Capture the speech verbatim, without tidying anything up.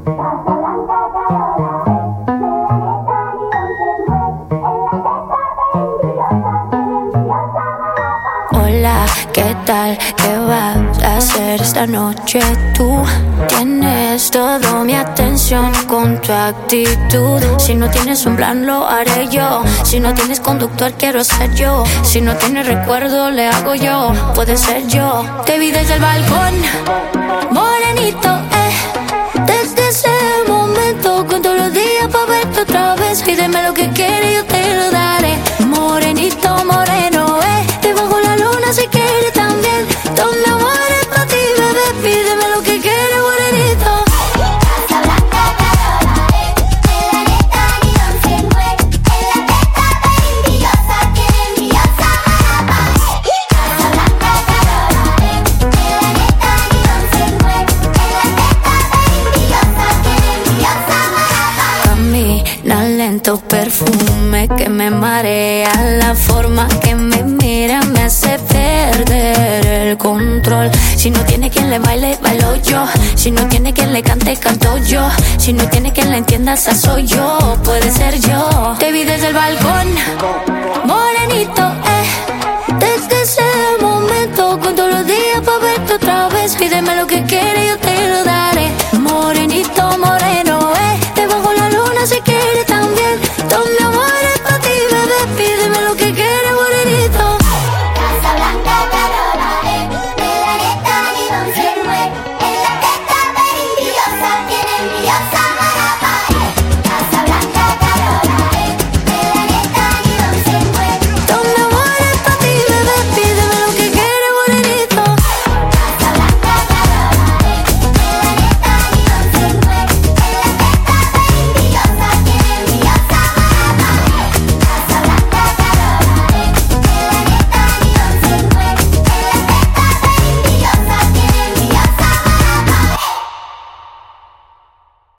Hola, ¿qué tal? ¿Qué vas a hacer esta noche tú? Tienes toda mi atención con tu actitud. Si no tienes un plan, lo haré yo. Si no tienes conductor, quiero ser yo. Si no tienes recuerdo, le hago yo. Puede ser yo. Te vi desde el balcón, morenito, eh. Desde ese momento, cuento los días pa' verte otra vez. Pídeme lo que quieres, yo te lo daré. Morenito, moreno, eh. Debajo la luna si quieres también. Todo mi amor es pa' ti, bebé. Pídeme lo que quieres, morenito. Casa Blanca, Carola, eh. En la neta ni once nueve. En la teta está envidiosa, que envidiosa va Casa Blanca, Carola, eh. En la neta ni once nueve. En la teta está envidiosa, que envidiosa va Camina lento, perfume que me marea. La forma que me mira me hace perder el control. Si no tiene quien le baile, bailo yo. Si no tiene quien le cante, canto yo. Si no tiene quien le entienda, esa soy yo. Puede ser yo. Te vi desde el balcón, morenito, eh. Desde ese momento, cuento los días pa' verte otra vez. Pídeme lo que quieres, yo te